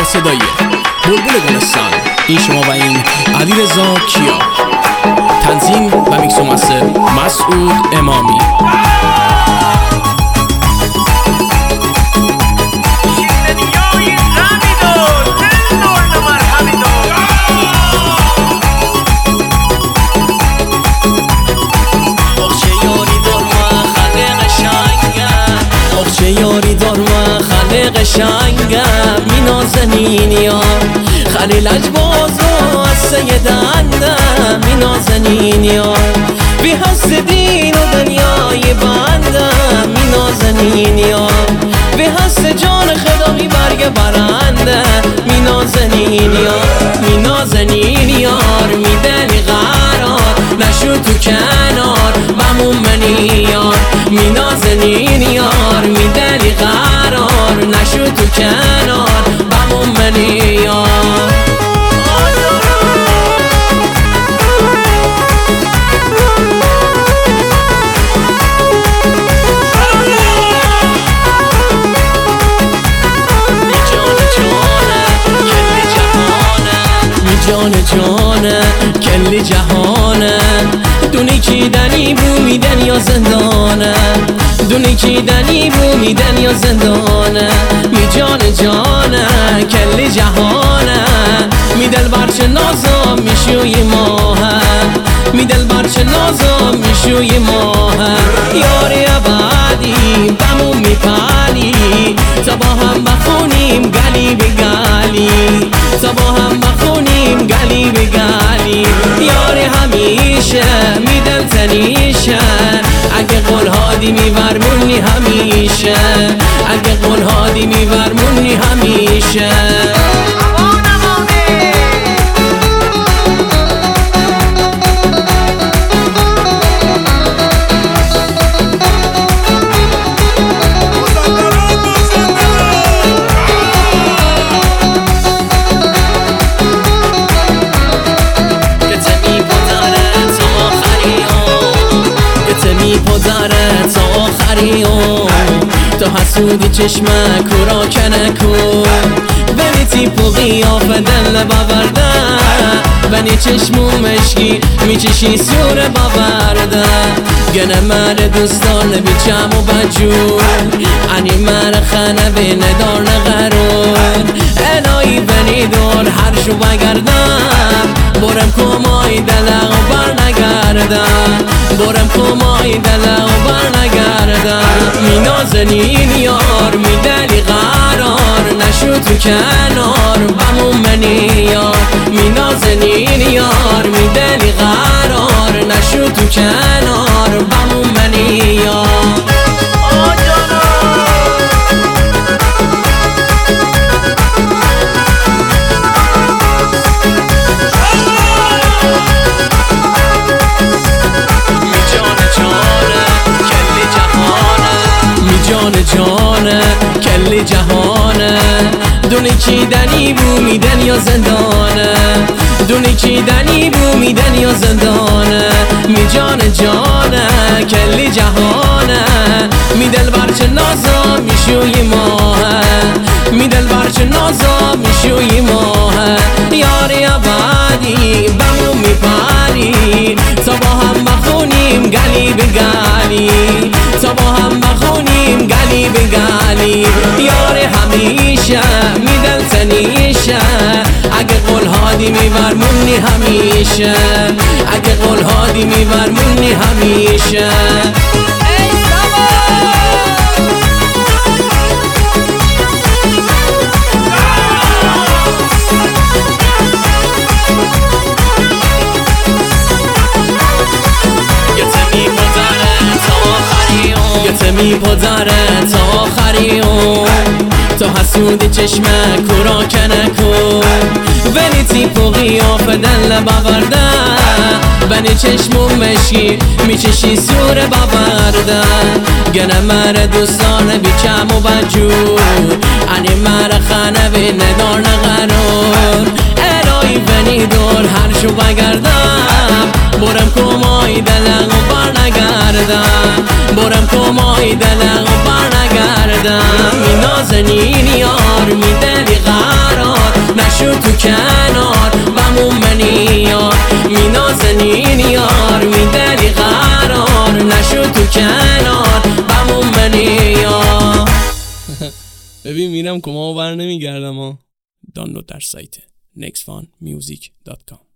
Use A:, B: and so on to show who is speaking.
A: صدای بلبل گلستان، این شما و این علیرضا کیا. تنظیم و میکس و مستر مسعود امامی.
B: یاری دار و خلق شنگم مینازنین یار خلیل اجباز و از سیدندم مینازنین یار بی هست دین و دنیای بندم مینازنین یار بی هست جان خدایی برگ برنده مینازنین یار مینازنین یار میدنی قرار نشو تو کنار بمون منی یار مینازنین یار میدنی قرار نشو تو کنار بمون منی یار جان جانه کل جهانه دونی کی دنی بو میدن یا زندانه دونی کی دنی بو میدن یا زندانه می جان جانه کل جهانه می دل برچه نازم میشوی ماهه می دل برچه نازم میشوی ماهه یاری ابدی بمون میپری تا با هم بخونیم گلی به گلی تا با هم بخونیم گلی به گلی یاری همیشه میدل تنیشه اگه قول هادی میورمونی همیشه اگه قول هادی میورمونی همیشه تو حسودی چشمک را کنکو بنی تیپ و قیافه دل ببرده بنی چشمو مشکی میچشی سور ببرده گنه مر دوستان بیچم و بجور انی مر خانه به ندار نغرون الهی بنی دور هر شو بگردم برم کمای دلق و بر نگردم برم کمای دلق و بر نگردم مینازنین یار میدلی قرار نشو تو کنار بمون منی یار مینازنین یار میدلی قرار نشو تو کنار بمون منی یار جانه کل جهانه دونی کی دنی بو میدن یا زندانه دونی کی دنی بو میدن یا زندانه می جان جانه کل جهانه می دل برچه نازا میشوی ماهه می دل برچه نازا میشوی ماهه یاری ابدی بمون میپری تا با هم بخونیم گلی به گلی تا با هم بخونیم گلی به گلی یاری همیشه میدل تنیشه اگه قول هادی میورمونی همیشه اگه قول هادی میورمونی همیشه میپذره تا آخریون تو حسودی چشمک را کنکو بنی تیپ و قیافه دل ببرده بنی چشمو مشکی میچشی سور ببرده گنه مر دوستان بیچم و بجور انی مر خانه به ندار نغرون الهی بنی دور هر شو بگردم برم کمای دلق و بر نگردم برم کمای دلق و بر نگردم بدم مینازنین یار میدلی قرار نشو تو کنار بمون منی یار مینازنین یار میدلی قرار نشو تو کنار بمون منی یار.
A: ببین میرم کما بر نمیگردم ها. دانلود در سایت nextfanmusic.com.